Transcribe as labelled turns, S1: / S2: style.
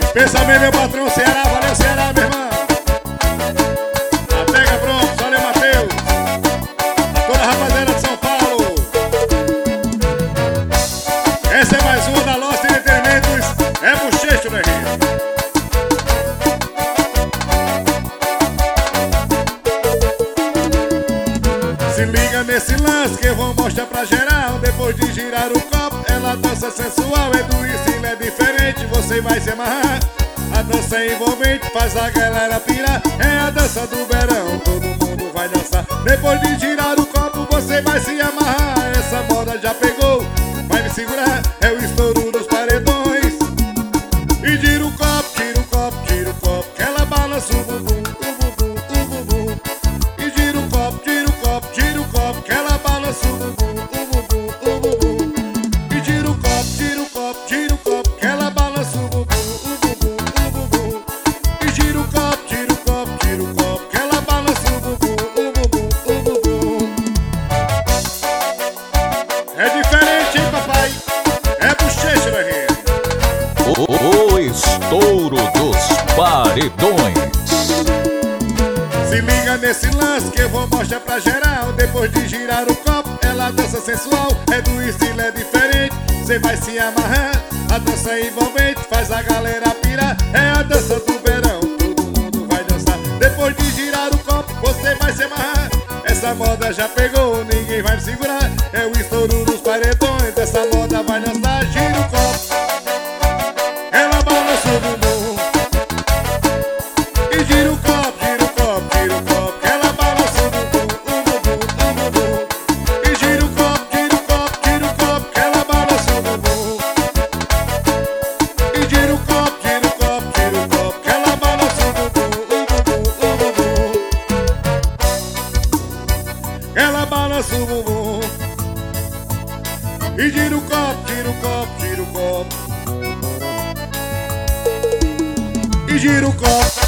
S1: Pensa bem, meu patrão, Ceará, valeu Ceará, meu irmão. A pega pronto, valeu Matheus. Toda a rapaziada de São Paulo. Essa é mais uma da Lost Entretenimentos. É bochecho, né, Rio? Se liga nesse lance que eu vou mostrar pra geral. Depois de girar o copo, ela dança sensual. É do estilo, é diferente, você vai se amarrar. A dança é envolvente, faz a galera pirar. É a dança do verão, todo mundo vai dançar. Depois de girar o copo, você vai se amarrar. Essa moda já pegou, vai me segurar. É o estouro dos paredões. E gira o copo, gira o copo, gira o copo, que ela balança o bumbum, o bumbum, o bumbum. E gira o copo, gira o copo, gira o copo, que ela balança o bumbum, o bumbum, o bumbum. E gira o copo, gira o copo, gira o copo, que ela balança o bumbum, o bumbum, o bumbum. E gira o copo, gira o copo, gira o copo, que ela balança o bumbum, o bumbum, o bumbum. É diferente, hein, papai? É bochecha, né, Rio?
S2: O estouro dos paredões.
S1: Se liga nesse lance que eu vou mostrar pra geral. Depois de girar o copo, ela dança sensual. É do estilo, é diferente, cê vai se amarrar. A dança é envolvente, faz a galera pirar. É a dança do verão, todo mundo vai dançar. Depois de girar o copo, você vai se amarrar. Essa moda já pegou, ninguém vai me segurar. É o estouro dos paredões, essa moda vai dançar. Gira o copo, ela balança o bumbum. E gira o copo, gira o copo, gira o copo, que ela balança o bumbum, o bumbum, o bumbum. E gira o copo, gira o copo, gira o copo, que ela balança o bumbum. E gira o copo, gira o copo, gira o copo, que ela balança o bumbum, o bumbum, o bumbum. Ela balança o bumbum. E gira o copo, gira o copo, gira o copo. E gira o copo.